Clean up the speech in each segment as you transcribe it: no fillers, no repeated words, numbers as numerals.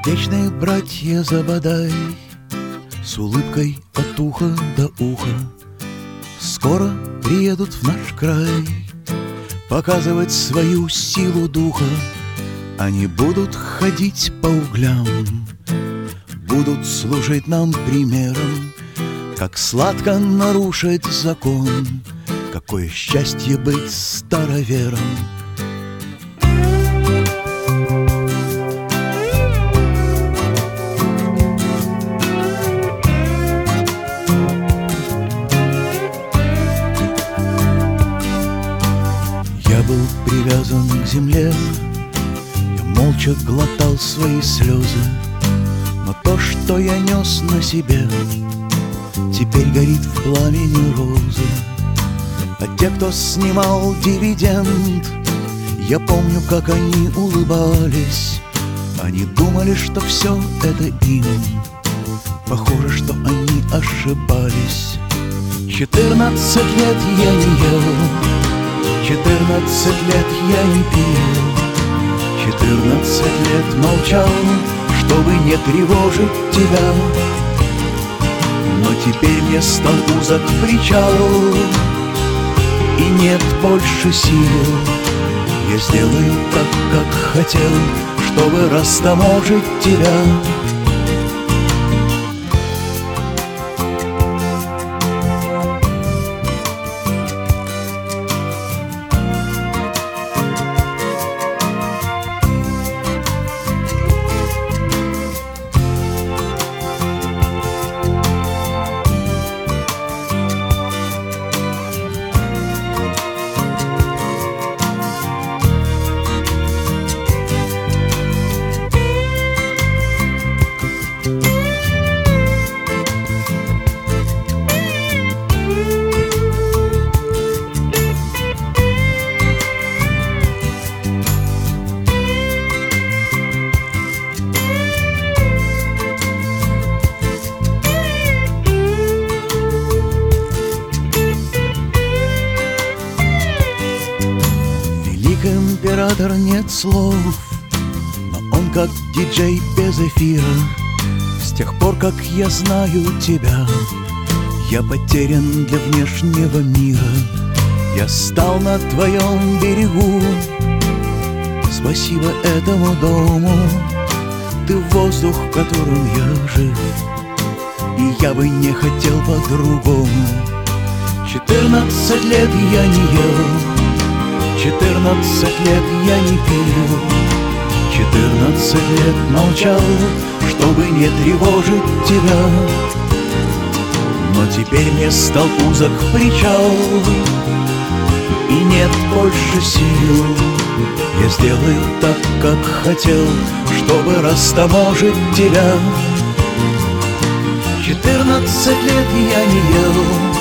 Сердечные братья Забадай с улыбкой от уха до уха скоро приедут в наш край показывать свою силу духа. Они будут ходить по углям, будут служить нам примером, как сладко нарушить закон, какое счастье быть старовером. Я был привязан к земле, я молча глотал свои слезы, но то, что я нес на себе, теперь горит в пламени розы. А те, кто снимал дивиденд, я помню, как они улыбались. Они думали, что все это им, похоже, что они ошибались. 14 лет я не ел, 14 лет я не пил, 14 лет молчал, чтобы не тревожить тебя. Но теперь мне стал узок причал, и нет больше сил. Я сделаю так, как хотел, чтобы растаможить тебя. Император нет слов, но он как диджей без эфира. С тех пор, как я знаю тебя, я потерян для внешнего мира. Я стал на твоем берегу, спасибо этому дому. Ты воздух, в котором я жив, и я бы не хотел по-другому. 14 лет я не ел, 14 лет я не пил, 14 лет молчал, чтобы не тревожить тебя. Но теперь мне стал узок причал, и нет больше сил. Я сделаю так, как хотел, чтобы растаможить тебя. 14 лет я не ел,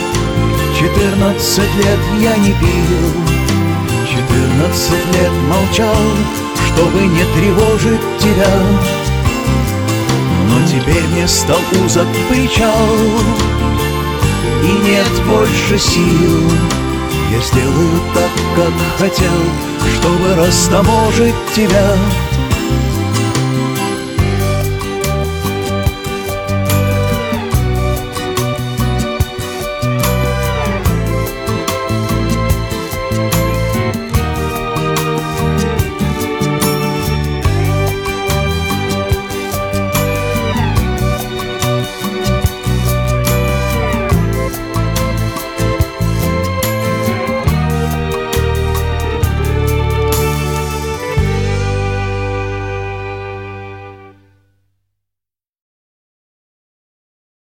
14 лет я не пил, 14 лет молчал, чтобы не тревожить тебя. Но теперь мне стал узок причал, и нет больше сил. Я сделаю так, как хотел, чтобы растаможить тебя.